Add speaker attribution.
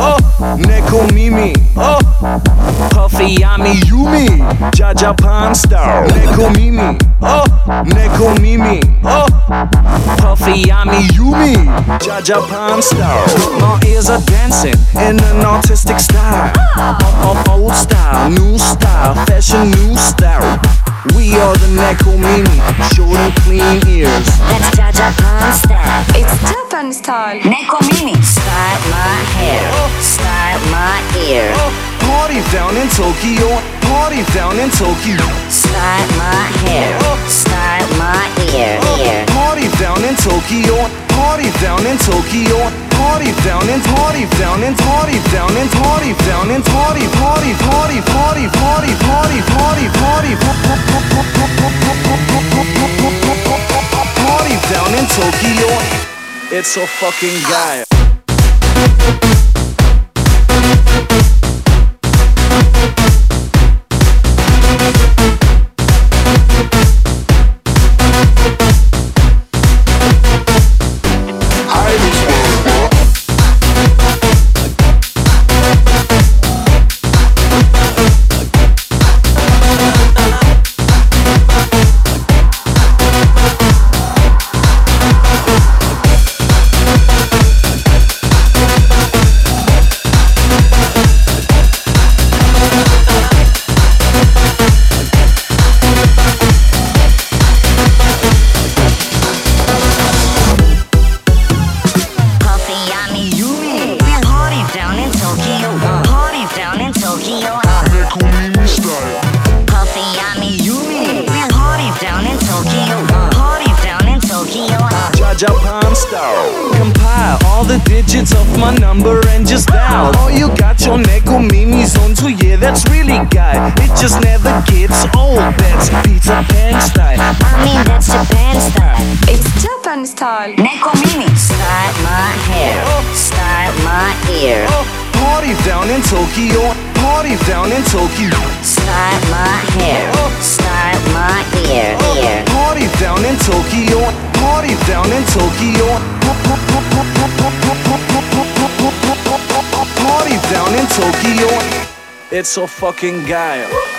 Speaker 1: Neko Mimi, Puffy Yami Yumi, Jaja Pan Star. Neko Mimi, Neko Mimi, Puffy Yami Yumi, Jaja Pan Star. My ears are dancing in an artistic style. Old style, new style, fashion, new style. We are the Neko Mimi, short and clean ears.
Speaker 2: That's Jaja Pan style.
Speaker 3: It's Japan style.
Speaker 2: Neko Mimi. Style my hair, style my ear.
Speaker 1: Party down in Tokyo, party down in Tokyo.
Speaker 2: Style my hair, style my ear.
Speaker 1: Party down in Tokyo, party down in Tokyo. Party down in, party down in, party down in, party down in, party, party, party, party, party, party, party, party, party down in Tokyo. It's so fucking guy. Japan style. Compile all the digits of my number and just dial. Oh, you got your Neko Mimi zone too, yeah, that's really guy. It just never gets old, that's Peter Pan style.
Speaker 2: I mean, that's Japan style.
Speaker 3: It's Japan style.
Speaker 2: Neko Mimi. Style my hair, style my ear.
Speaker 1: Party down in Tokyo, party down in Tokyo.
Speaker 2: Style my hair, style my ear.
Speaker 1: Party down in Tokyo, party down in Tokyo. Party down in Tokyo. It's so fucking guy.